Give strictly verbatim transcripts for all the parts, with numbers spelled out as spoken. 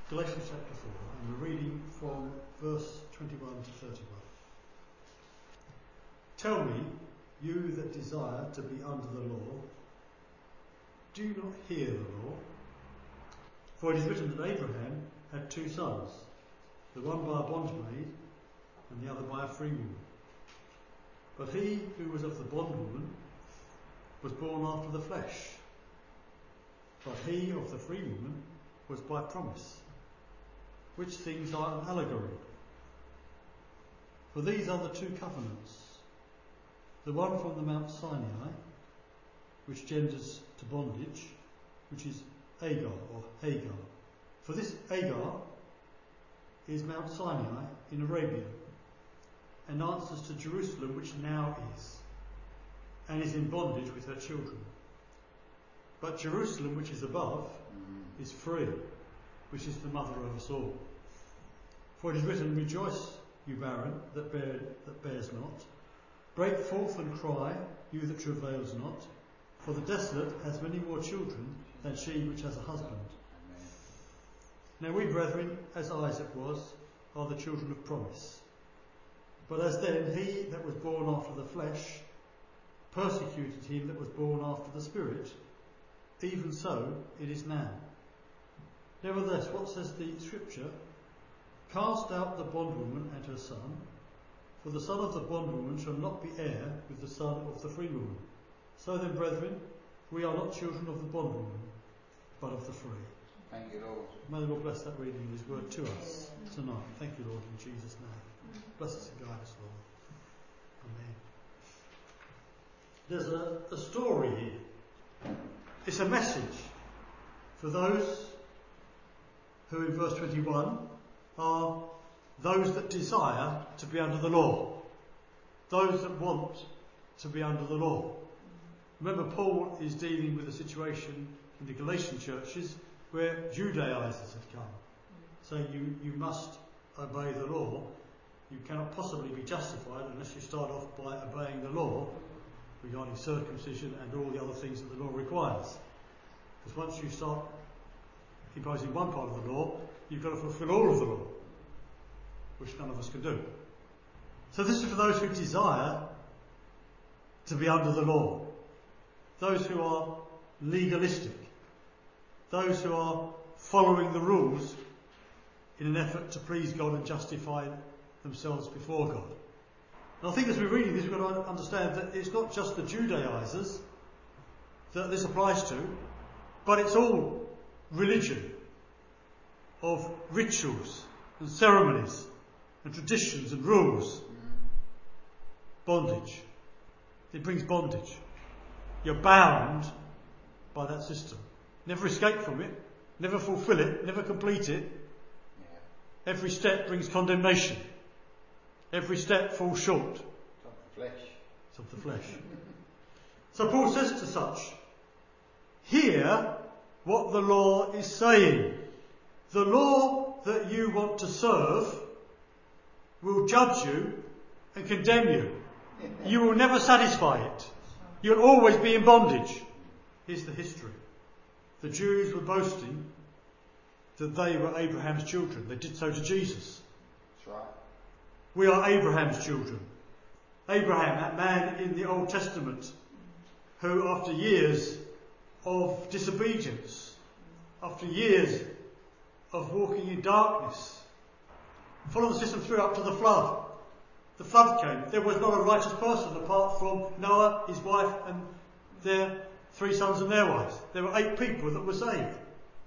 Galatians chapter four, and we're reading from verse twenty-one to thirty-one. Tell me, you that desire to be under the law, do not hear the law? For it is written that Abraham had two sons, the one by a bondmaid and the other by a free woman. But he who was of the bondwoman was born after the flesh, but he of the free woman was by promise, which things are an allegory. For these are the two covenants, the one from the Mount Sinai, which genders to bondage, which is Agar or Hagar. For this Agar is Mount Sinai in Arabia, and answers to Jerusalem, which now is, and is in bondage with her children. But Jerusalem, which is above, is free, which is the mother of us all. For it is written, rejoice, you barren, that, bear, that bears not. Break forth and cry, you that travails not. For the desolate has many more children than she which has a husband. Amen. Now we, brethren, as Isaac was, are the children of promise. But as then he that was born after the flesh persecuted him that was born after the Spirit, even so it is now. Nevertheless, what says the Scripture? Cast out the bondwoman and her son, for the son of the bondwoman shall not be heir with the son of the free woman. So then, brethren, we are not children of the bondwoman, but of the free. Thank you, Lord. May the Lord bless that reading of his word to us tonight. Thank you, Lord, in Jesus' name. Bless us and guide us, Lord. Amen. There's a, a story here. It's a message for those who, in verse twenty-one, are those that desire to be under the law. Those that want to be under the law. Remember, Paul is dealing with a situation in the Galatian churches where Judaizers had come, saying you, you must obey the law. You cannot possibly be justified unless you start off by obeying the law regarding circumcision and all the other things that the law requires. Because once you start imposing one part of the law, you've got to fulfill all of the law, which none of us can do. So this is for those who desire to be under the law, those who are legalistic, those who are following the rules in an effort to please God and justify themselves before God. And I think as we're reading this, we've got to understand that it's not just the Judaizers that this applies to, but it's all religion of rituals and ceremonies and traditions and rules. Bondage. It brings bondage. You're bound by that system. Never escape from it, never fulfill it, never complete it. Yeah. Every step brings condemnation. Every step falls short. It's of the flesh. It's of the flesh. So Paul says to such, hear what the law is saying. The law that you want to serve will judge you and condemn you. You will never satisfy it. You'll always be in bondage. Here's the history. The Jews were boasting that they were Abraham's children. They did so to Jesus. That's right. We are Abraham's children. Abraham, that man in the Old Testament, who after years of disobedience, after years of walking in darkness, followed the system through up to the flood. The flood came. There was not a righteous person apart from Noah, his wife, and their three sons and their wives. There were eight people that were saved.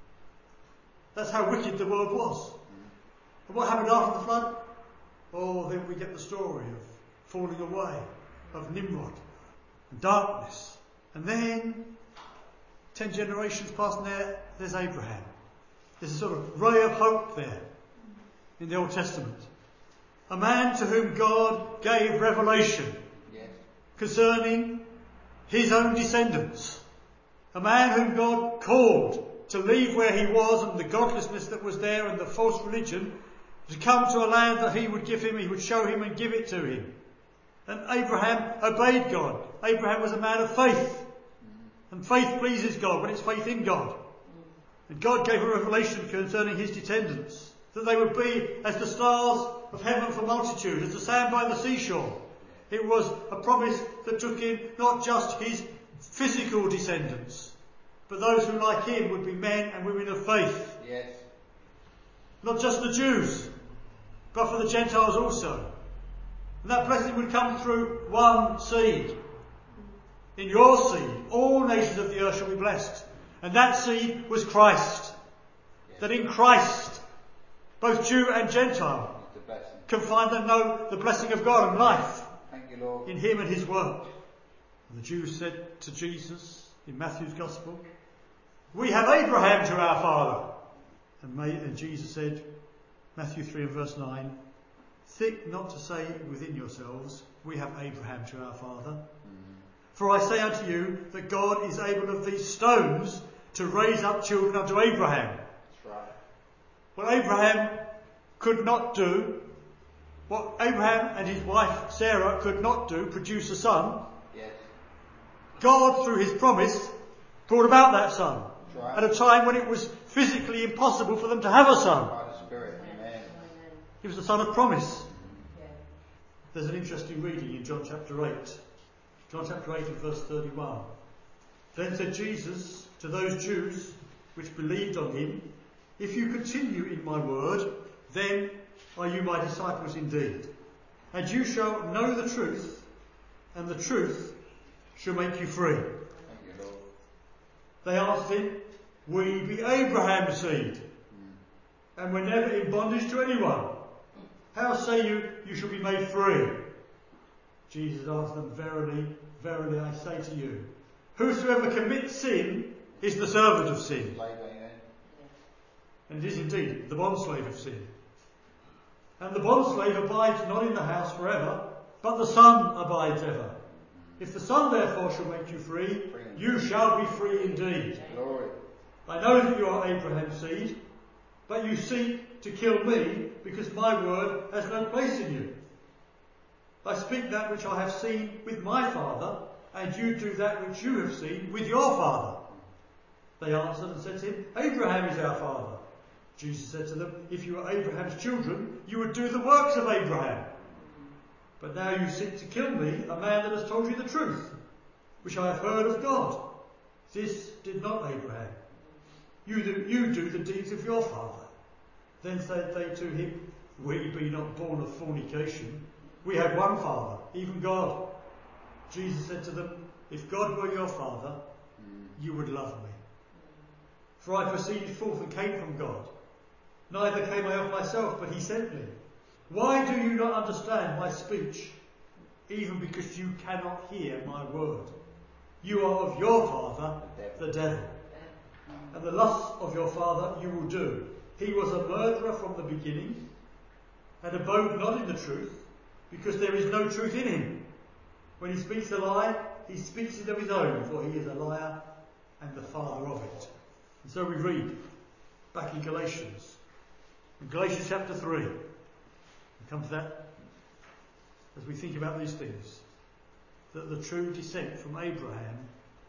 That's how wicked the world was. And what happened after the flood? Oh, then we get the story of falling away, of Nimrod, and darkness. And then, ten generations past, and there, there's Abraham. There's a sort of ray of hope there in the Old Testament. A man to whom God gave revelation yes. concerning his own descendants. A man whom God called to leave where he was and the godlessness that was there and the false religion, to come to a land that he would give him, he would show him and give it to him. And Abraham obeyed God. Abraham was a man of faith. And faith pleases God when it's faith in God. And God gave a revelation concerning his descendants, that they would be as the stars of heaven for multitude, as the sand by the seashore. It was a promise that took in not just his physical descendants, but those who, like him, would be men and women of faith. Yes. Not just the Jews, but for the Gentiles also. And that blessing would come through one seed. In your seed, all nations of the earth shall be blessed. And that seed was Christ. Yes. That in Christ, both Jew and Gentile The blessing. can find and know the blessing of God and life Thank you, Lord. in him and his work. And the Jews said to Jesus in Matthew's Gospel, "We have Abraham to our father." And, may, and Jesus said, Matthew three and verse nine, "Think not to say within yourselves, we have Abraham to our father. Mm-hmm. For I say unto you that God is able of these stones to raise up children unto Abraham." That's right. What Abraham could not do, what Abraham and his wife Sarah could not do, produce a son, Yes. God, through his promise, brought about that son. That's right. At a time when it was physically impossible for them to have a son. By the Spirit. Amen. He was the son of promise. There's an interesting reading in John chapter eight. John chapter eight and verse thirty-one. "Then said Jesus to those Jews which believed on him, If you continue in my word, then are you my disciples indeed. And you shall know the truth, and the truth shall make you free." Thank you, Lord. They answered him, "We be Abraham's seed, mm. and we're never in bondage to anyone. How say you, you shall be made free?" Jesus answered them, "Verily, verily I say to you, whosoever commits sin is the servant of sin." Slave, amen. And it is indeed the bondslave of sin. "And the bondslave abides not in the house forever, but the Son abides ever. If the Son therefore shall make you free, you shall be free indeed. Glory. I know that you are Abraham's seed, but you seek to kill me, because my word has no place in you. I speak that which I have seen with my father, and you do that which you have seen with your father." They answered and said to him, "Abraham is our father." Jesus said to them, "If you were Abraham's children, you would do the works of Abraham. But now you seek to kill me, a man that has told you the truth, which I have heard of God. This did not Abraham. You do, you do the deeds of your father." Then said they to him, "We be not born of fornication. We have one Father, even God." Jesus said to them, "If God were your Father, you would love me. For I proceeded forth and came from God. Neither came I of myself, but he sent me. Why do you not understand my speech? Even because you cannot hear my word. You are of your father, the devil. And the lusts of your father you will do. He was a murderer from the beginning, and abode not in the truth, because there is no truth in him. When he speaks a lie, he speaks it of his own, for he is a liar and the father of it." And so we read back in Galatians. In Galatians chapter three. We come to that as we think about these things. That the true descent from Abraham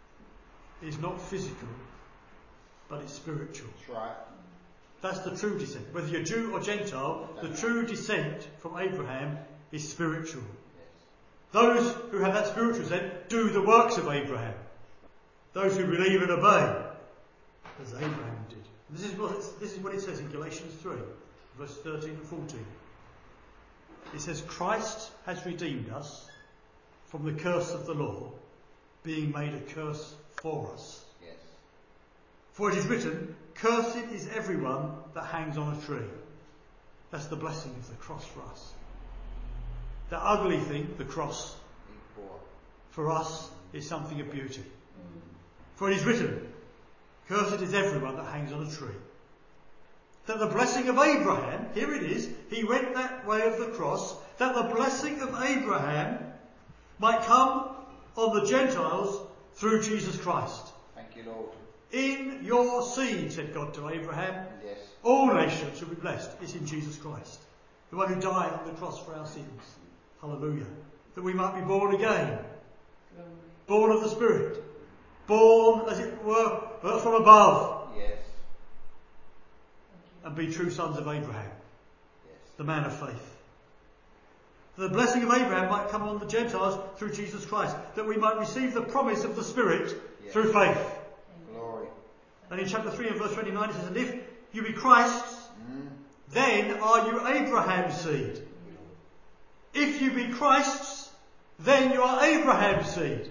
is not physical, but it's spiritual. That's right. That's the true descent. Whether you're Jew or Gentile, the true descent from Abraham is spiritual. Yes. Those who have that spiritual descent do the works of Abraham. Those who believe and obey, as Abraham did. This is what, it's, this is what it says in Galatians three, verse thirteen and fourteen. It says, "Christ has redeemed us from the curse of the law, being made a curse for us. Yes. For it is written, cursed is everyone that hangs on a tree." That's the blessing of the cross for us. The ugly thing, the cross, for us is something of beauty. For it is written, cursed is everyone that hangs on a tree. That the blessing of Abraham, here it is, he went that way of the cross, that the blessing of Abraham might come on the Gentiles through Jesus Christ. Thank you, Lord. "In your seed," said God to Abraham, Yes. "all nations shall be blessed." It's in Jesus Christ, the one who died on the cross for our sins. Hallelujah. That we might be born again. Born of the Spirit. Born, as it were, from above. Yes. and be true sons of Abraham, Yes. the man of faith. The blessing of Abraham might come on the Gentiles through Jesus Christ, that we might receive the promise of the Spirit Yes. through faith. Glory. And in chapter three and verse twenty-nine it says, and if you be Christ's, Mm. then are you Abraham's seed. If you be Christ's, then you are Abraham's seed,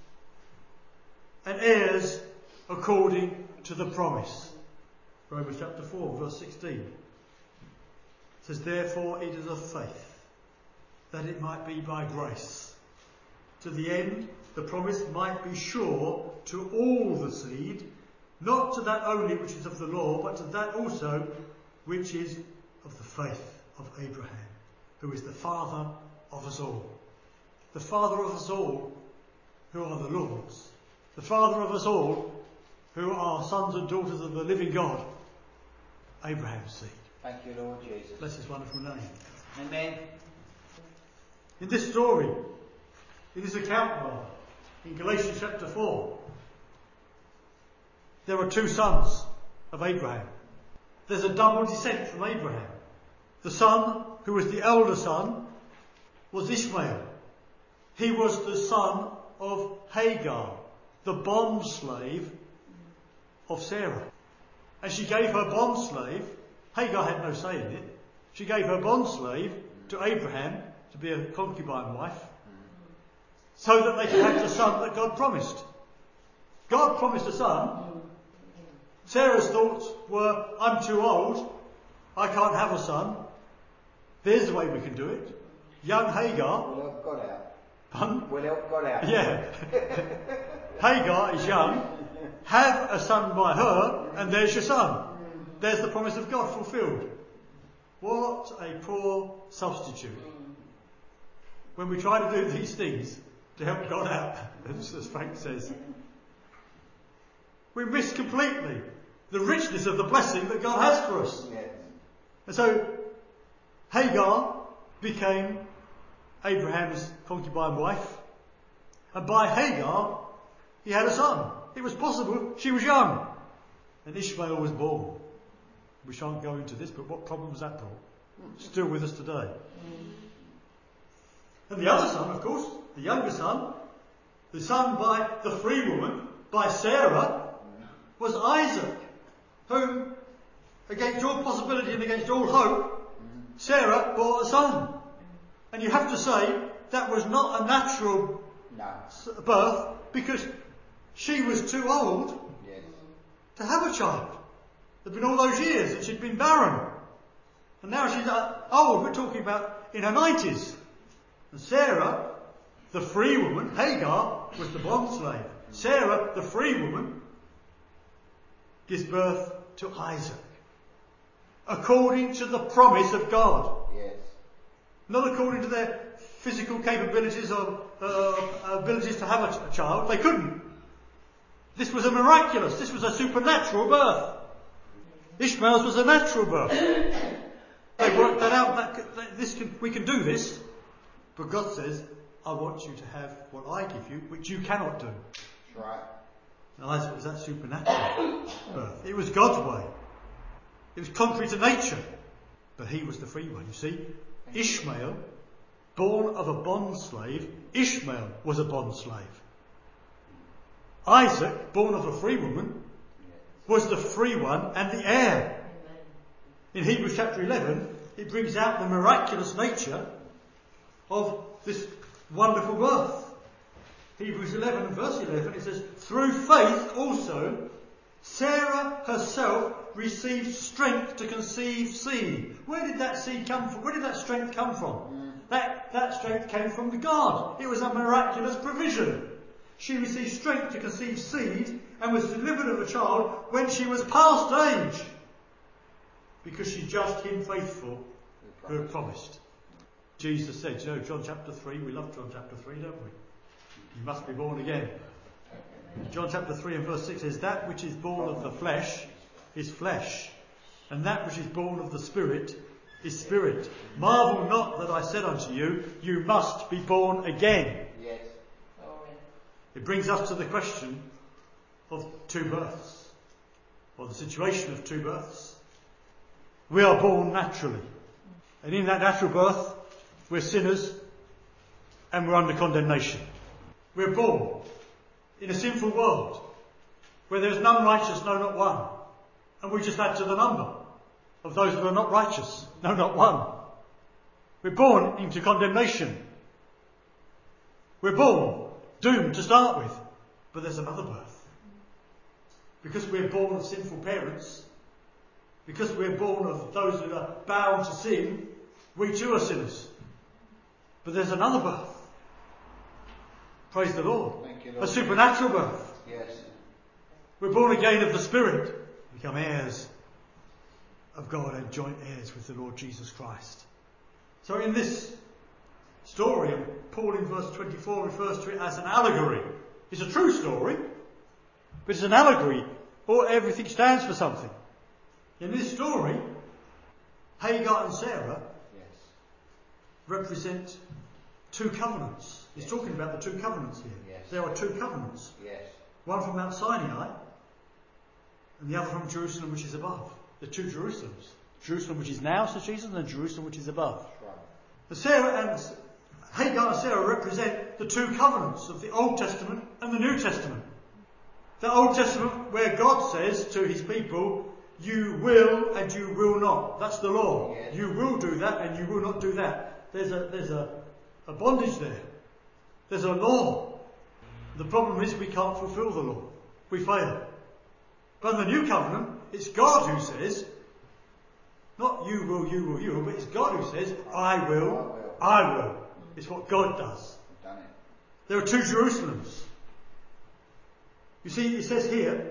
and heirs according to the promise. Romans chapter four, verse sixteen. It says, therefore it is of faith, that it might be by grace, to the end the promise might be sure to all the seed, not to that only which is of the law, but to that also which is of the faith of Abraham, who is the father of us all. The father of us all, who are the Lord's. The father of us all, who are sons and daughters of the living God, Abraham's seed. Thank you, Lord Jesus. Bless his wonderful name. Amen. In this story, in this account rather, in Galatians chapter four, there are two sons of Abraham. There's a double descent from Abraham. The son, who was the elder son, was Ishmael. He was the son of Hagar, the bond slave of Sarah. And she gave her bond slave, Hagar had no say in it, she gave her bond slave to Abraham to be a concubine wife, so that they could have the son that God promised. God promised a son. Sarah's thoughts were, I'm too old, I can't have a son. There's the way we can do it. Young Hagar. We'll help God out. Pardon? We'll help God out. Yeah. Hagar is young. Have a son by her, and there's your son. There's the promise of God fulfilled. What a poor substitute. When we try to do these things to help God out, as Frank says, we miss completely the richness of the blessing that God has for us. Yes. And so Hagar became Abraham's concubine wife, and by Hagar he had a son. It was possible, she was young, and Ishmael was born. We shan't go into this, but what problems that brought? Still with us today. And the other son, of course, the younger son, the son by the free woman, by Sarah, was Isaac, whom, against all possibility and against all hope, Sarah bore a son. And you have to say that was not a natural No. birth, because she was too old Yes. to have a child. There'd been all those years that she'd been barren. And now she's uh, old, we're talking about in her nineties. And Sarah, the free woman, Hagar was the bond slave. Sarah, the free woman, gives birth to Isaac, according to the promise of God. Yes. Not according to their physical capabilities or uh, abilities to have a, a child. They couldn't. This was a miraculous, this was a supernatural birth. Ishmael's was a natural birth. They worked that out. That, that this can, we can do this. But God says, I want you to have what I give you, which you cannot do. That's right. And Isaac was that supernatural birth. It was God's way. It was contrary to nature. But he was the free one. You see, Ishmael, born of a bond slave, Ishmael was a bond slave. Isaac, born of a free woman, was the free one and the heir. In Hebrews chapter eleven, it brings out the miraculous nature of this wonderful birth. Hebrews eleven and verse eleven, it says, through faith also, Sarah herself received strength to conceive seed. Where did that seed come from? Where did that strength come from? Mm. That, that strength came from God. It was a miraculous provision. She received strength to conceive seed and was delivered of a child when she was past age, because she judged him faithful who had promised. Jesus said, you know, John chapter three, we love John chapter three, don't we? You must be born again. John chapter three and verse six says, that which is born of the flesh is flesh, and that which is born of the Spirit is spirit. Marvel not that I said unto you, you must be born again. Yes. It brings us to the question of two births, or the situation of two births. We are born naturally. And in that natural birth, we're sinners and we're under condemnation. We're born in a sinful world where there's none righteous, no, not one. And we just add to the number of those that are not righteous, no, not one. We're born into condemnation. We're born doomed to start with. But there's another birth. Because we're born of sinful parents, because we're born of those that are bound to sin, we too are sinners. But there's another birth. Praise the Lord. Thank you, Lord. A supernatural birth. Yes. We're born again of the Spirit. Become heirs of God and joint heirs with the Lord Jesus Christ. So in this story, and Paul in verse twenty-four refers to it as an allegory. It's a true story, but it's an allegory, or everything stands for something. In this story, Hagar and Sarah Yes. represent two covenants. He's Yes. talking about the two covenants here. Yes. There are two covenants. Yes. One from Mount Sinai, and the other from Jerusalem, which is above. The two Jerusalems. Jerusalem which is now, says Jesus, and Jerusalem which is above. That's right. The Sarah and Hagar and Sarah represent the two covenants of the Old Testament and the New Testament. The Old Testament where God says to his people, you will and you will not. That's the law. Yes. You will do that and you will not do that. There's a there's a, a bondage there. There's a law. The problem is we can't fulfill the law. We fail. But in the New Covenant, it's God who says, not you will, you will, you will, but it's God who says, I will, I will. It's what God does. I've done it. There are two Jerusalems. You see, it says here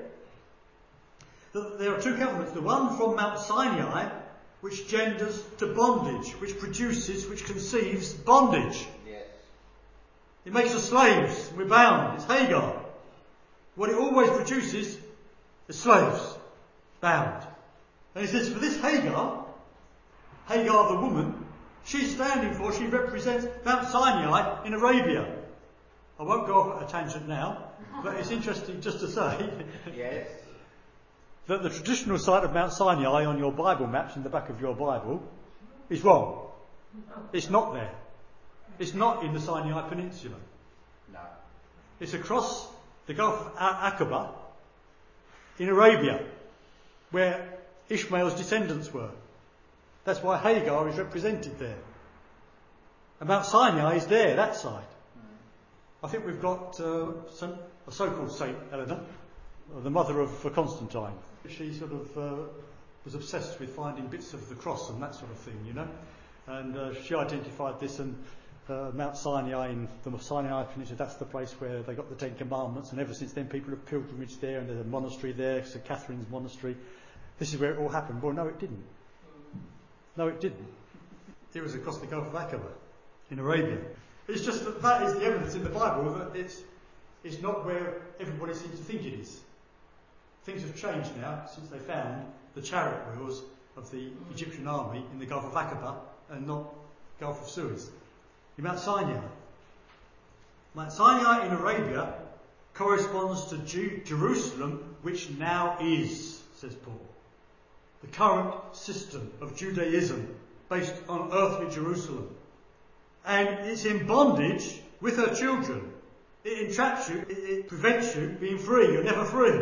that there are two covenants. The one from Mount Sinai, which genders to bondage, which produces, which conceives bondage. Yes. It makes us slaves. We're bound. It's Hagar. What it always produces is slaves. Bound. And he says, for this Hagar, Hagar the woman, she's standing for, she represents Mount Sinai in Arabia. I won't go off at a tangent now, but it's interesting just to say Yes. that the traditional site of Mount Sinai on your Bible maps in the back of your Bible is wrong. It's not there. It's not in the Sinai Peninsula. No. It's across the Gulf of Aqaba in Arabia, where Ishmael's descendants were. That's why Hagar is represented there. And Mount Sinai is there, that side. I think we've got uh, some, a so-called Saint Eleanor, the mother of uh, Constantine. She sort of uh, was obsessed with finding bits of the cross and that sort of thing, you know. And uh, she identified this, and uh, Mount Sinai in the Sinai Peninsula, that's the place where they got the Ten Commandments, and ever since then people have pilgrimaged there, and there's a monastery there, Saint Catherine's Monastery. This is where it all happened. Well, no, it didn't. No, it didn't. It was across the Gulf of Aqaba in Arabia. It's just that that is the evidence in the Bible that it's it's not where everybody seems to think it is. Things have changed now since they found the chariot wheels of the Egyptian army in the Gulf of Aqaba and not Gulf of Suez. In Mount Sinai. Mount Sinai in Arabia corresponds to Ju- Jerusalem, which now is, says Paul. The current system of Judaism based on earthly Jerusalem. And it's in bondage with her children. It entraps you, it, it prevents you being free. You're never free.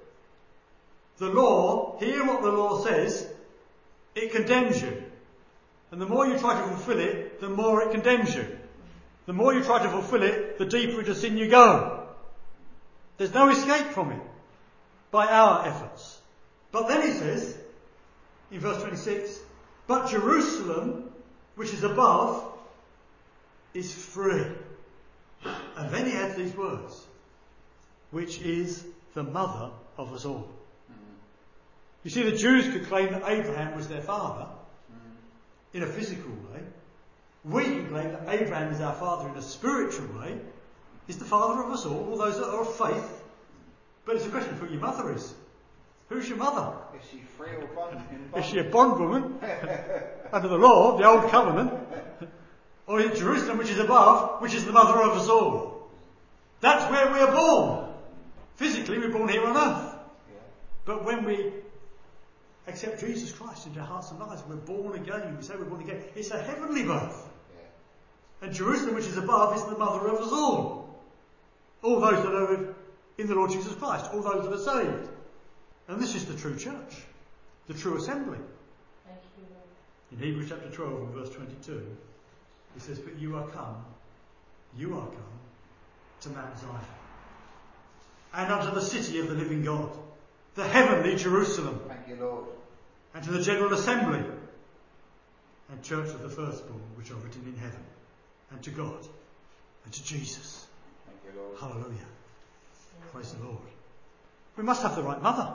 The law, hear what the law says, it condemns you. And the more you try to fulfill it, the more it condemns you. The more you try to fulfill it, the deeper into sin you go. There's no escape from it by our efforts. But then he says, in verse twenty-six, but Jerusalem, which is above, is free. And then he adds these words, which is the mother of us all. Mm. You see, the Jews could claim that Abraham was their father mm. in a physical way. We can claim that Abraham is our father in a spiritual way. He's the father of us all, all those that are of faith. But it's a question of who your mother is. Who's your mother? Is she free or bond? Is she a bondwoman under the law, the old covenant? Or in Jerusalem, which is above, which is the mother of us all? That's where we are born. Physically, we're born here on earth. Yeah. But when we accept Jesus Christ into our hearts and lives. We're born again. We say we're born again. It's a heavenly birth. Yeah. And Jerusalem, which is above, is the mother of us all. All those that are in the Lord Jesus Christ. All those that are saved. And this is the true church. The true assembly. Thank you, Lord. In Hebrews chapter twelve and verse twenty-two, it says, but you are come, you are come to Mount Zion, and unto the city of the living God, the heavenly Jerusalem. Thank you, Lord. And to the general assembly and church of the firstborn, which are written in heaven, and to God, and to Jesus. Thank you, Lord. Hallelujah. Praise the Lord. We must have the right mother.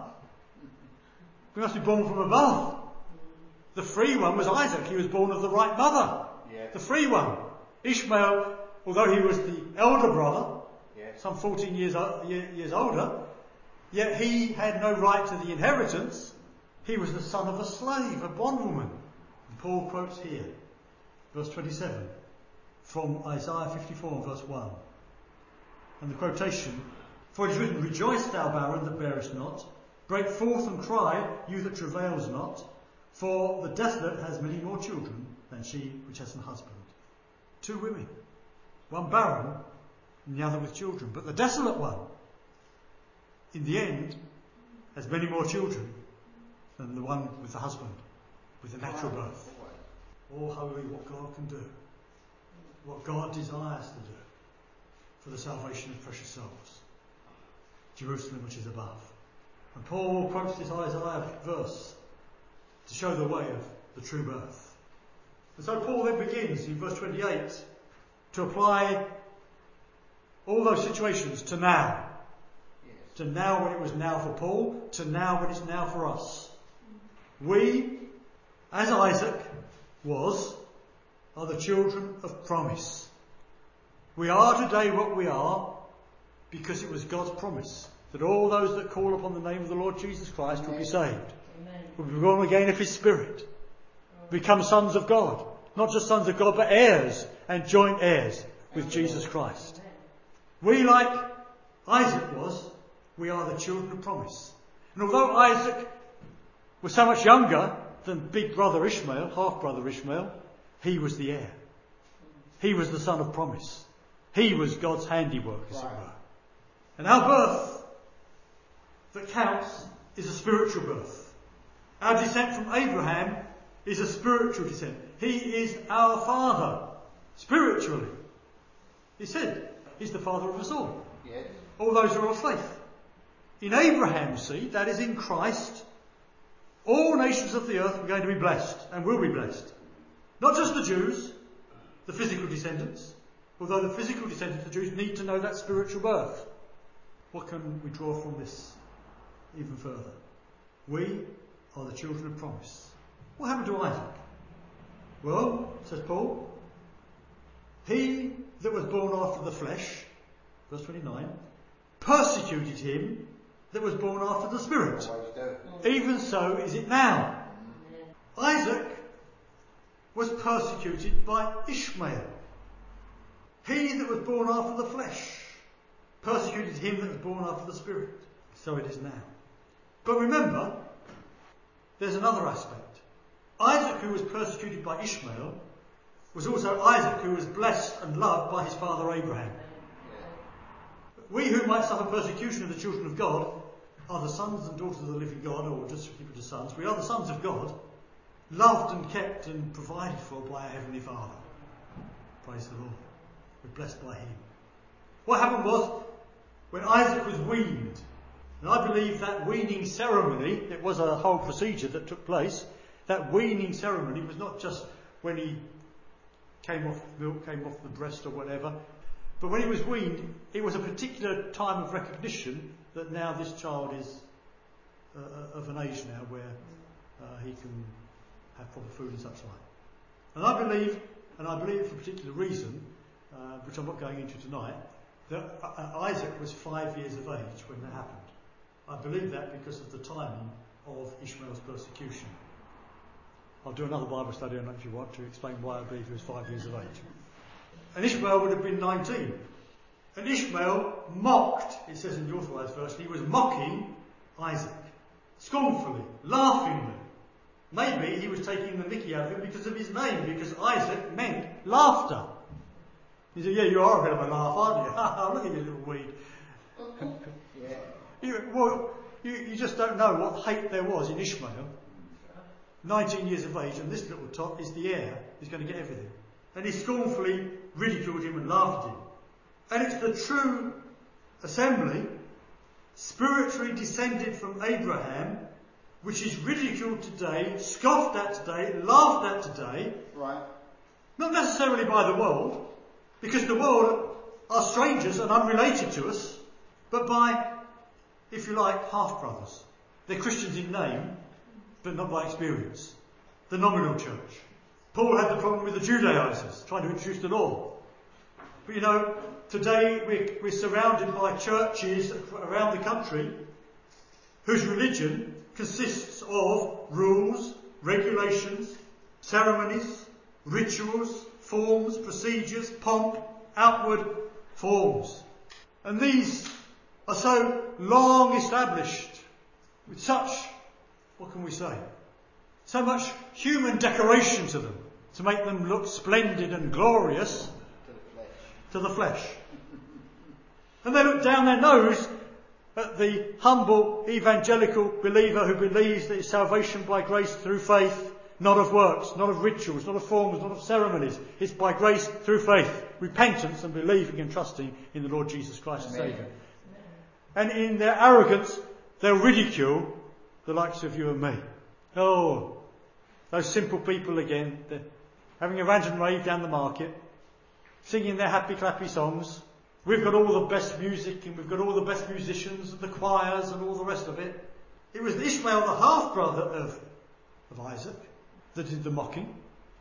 We must be born from above. The free one was Isaac. He was born of the right mother. Yes. The free one. Ishmael, although he was the elder brother, yes. some fourteen years, years older, yet he had no right to the inheritance. He was the son of a slave, a bondwoman. And Paul quotes here, verse twenty-seven, from Isaiah fifty-four and verse one. And the quotation, for it is written, rejoice thou barren that bearest not, break forth and cry, you that travails not, for the desolate has many more children than she which has an husband. Two women, one barren and the other with children. But the desolate one, in the end, has many more children than the one with the husband, with the natural birth. Oh, hallelujah, what God can do. What God desires to do for the salvation of precious souls. Jerusalem which is above. And Paul quotes this Isaiah verse to show the way of the true birth. And so Paul then begins in verse twenty-eight to apply all those situations to now. Yes. To now when it was now for Paul, to now when it's now for us. We, as Isaac was, are the children of promise. We are today what we are because it was God's promise that all those that call upon the name of the Lord Jesus Christ will be saved. Amen. Will be born again of his Spirit. Become sons of God. Not just sons of God, but heirs and joint heirs with Jesus Christ. We, like Isaac was, we are the children of promise. And although Isaac was so much younger than big brother Ishmael, half brother Ishmael, he was the heir. He was the son of promise. He was God's handiwork, as it were. And our birth that counts is a spiritual birth. Our descent from Abraham is a spiritual descent. He is our father, spiritually. He said he's the father of us all. Yes. All those who are of faith. In Abraham's seed, that is in Christ, all nations of the earth are going to be blessed and will be blessed. Not just the Jews, the physical descendants, although the physical descendants of the Jews need to know that spiritual birth. What can we draw from this even further? We are the children of promise. What happened to Isaac? Well, says Paul, he that was born after the flesh, verse twenty-nine, persecuted him that was born after the Spirit. Even so is it now. Isaac was persecuted by Ishmael. He that was born after the flesh persecuted him that was born after the Spirit. So it is now. But remember, there's another aspect. Isaac, who was persecuted by Ishmael, was also Isaac, who was blessed and loved by his father Abraham. We who might suffer persecution of the children of God are the sons and daughters of the living God, or just to keep it to sons. We are the sons of God, loved and kept and provided for by our Heavenly Father. Praise the Lord. We're blessed by him. What happened was, when Isaac was weaned, and I believe that weaning ceremony, it was a whole procedure that took place, that weaning ceremony was not just when he came off milk, came off the breast or whatever, but when he was weaned, it was a particular time of recognition that now this child is uh, of an age now where uh, he can have proper food and such like. And I believe, and I believe for a particular reason, uh, which I'm not going into tonight, that uh, Isaac was five years of age when that happened. I believe that because of the timing of Ishmael's persecution. I'll do another Bible study on it if you want to explain why I believe he was five years of age. And Ishmael would have been nineteen. And Ishmael mocked, it says in the Authorised Version, he was mocking Isaac, scornfully, laughingly. Maybe he was taking the mickey out of him because of his name, because Isaac meant laughter. He said, yeah, you are a bit of a laugh, aren't you? Look at you little weed. Yeah. You, well, you, you just don't know what hate there was in Ishmael. nineteen years of age, and this little tot is the heir. He's going to get everything. And he scornfully ridiculed him and laughed at him. And it's the true assembly, spiritually descended from Abraham, which is ridiculed today, scoffed at today, laughed at today. Right. Not necessarily by the world, because the world are strangers and unrelated to us, but by, if you like, half-brothers. They're Christians in name, but not by experience. The nominal church. Paul had the problem with the Judaizers, trying to introduce the law. But you know, today we're, we're surrounded by churches around the country whose religion consists of rules, regulations, ceremonies, rituals, forms, procedures, pomp, outward forms. And these are so long established, with such, what can we say, so much human decoration to them, to make them look splendid and glorious To the flesh. to the flesh. And they look down their nose at the humble evangelical believer who believes that it's salvation by grace through faith, not of works, not of rituals, not of forms, not of ceremonies. It's by grace through faith, repentance and believing and trusting in the Lord Jesus Christ as Saviour. And in their arrogance, they'll ridicule the likes of you and me. Oh, those simple people again, they're having a rant and rave down the market, singing their happy clappy songs. We've got all the best music and we've got all the best musicians and the choirs and all the rest of it. It was Ishmael, the half-brother of, of Isaac, that did the mocking.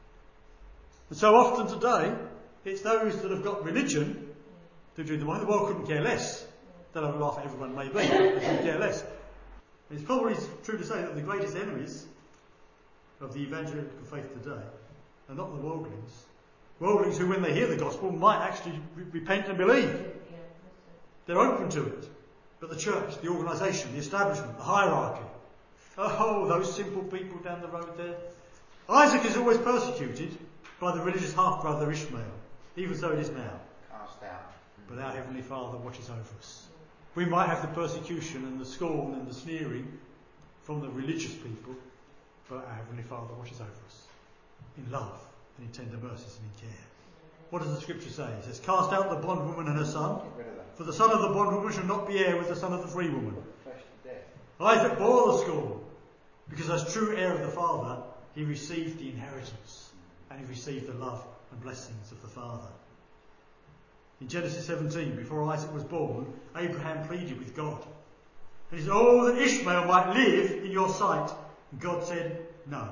And so often today, it's those that have got religion that do the mocking. The world couldn't care less. They'll have a laugh at everyone maybe, but they couldn't care less. And it's probably true to say that the greatest enemies of the evangelical faith today are not the worldlings. Worldlings who, when they hear the gospel, might actually re- repent and believe. They're open to it. But the church, the organisation, the establishment, the hierarchy. Oh, those simple people down the road there. Isaac is always persecuted by the religious half-brother Ishmael. Even so it is now. Cast out. But our Heavenly Father watches over us. We might have the persecution and the scorn and the sneering from the religious people, but our Heavenly Father watches over us in love and in tender mercies and in care. What does the scripture say? It says, cast out the bondwoman and her son, Get rid of that. for the son of the bondwoman shall not be heir with the son of the free woman. Put the flesh to death. Isaac bore the scorn, because as true heir of the father, he received the inheritance, and he received the love and blessings of the father. In Genesis seventeen, before Isaac was born, Abraham pleaded with God. And he said, oh, that Ishmael might live in your sight. And God said, no.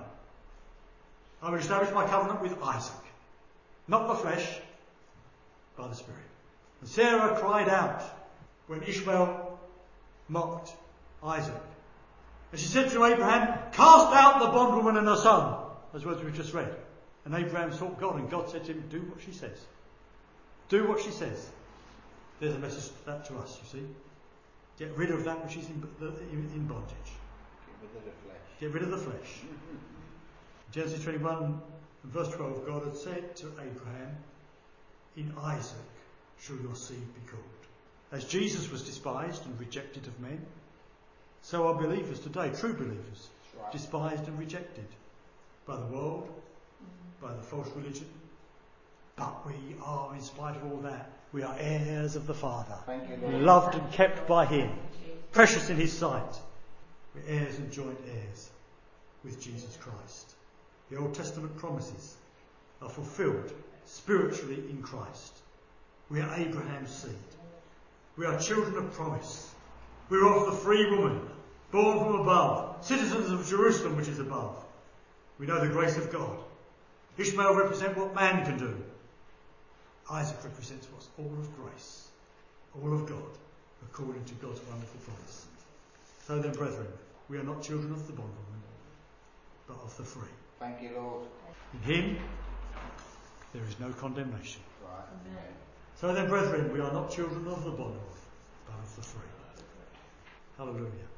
I will establish my covenant with Isaac. Not the flesh, by the Spirit. And Sarah cried out when Ishmael mocked Isaac. And she said to Abraham, cast out the bondwoman and her son. Those words we've just read. And Abraham sought God, and God said to him, do what she says. Do what she says. There's a message to that to us, you see. Get rid of that which is in, in bondage. Get rid of the flesh. Get rid of the flesh. Genesis twenty-one and verse twelve, God had said to Abraham, in Isaac shall your seed be called. As Jesus was despised and rejected of men, so are believers today, true believers, Right. despised and rejected by the world, by the false religion. But we are, in spite of all that, we are heirs of the Father, Thank you, Lord. loved and kept by Him, precious in His sight. We're heirs and joint heirs with Jesus Christ. The Old Testament promises are fulfilled spiritually in Christ. We are Abraham's seed. We are children of promise. We are of the free woman, born from above, citizens of Jerusalem which is above. We know the grace of God. Ishmael represents what man can do. Isaac represents what's all of grace, all of God, according to God's wonderful promise. So then, brethren, we are not children of the bondwoman, but of the free. Thank you, Lord. In Him, there is no condemnation. Right. Amen. So then, brethren, we are not children of the bondwoman, but of the free. Hallelujah.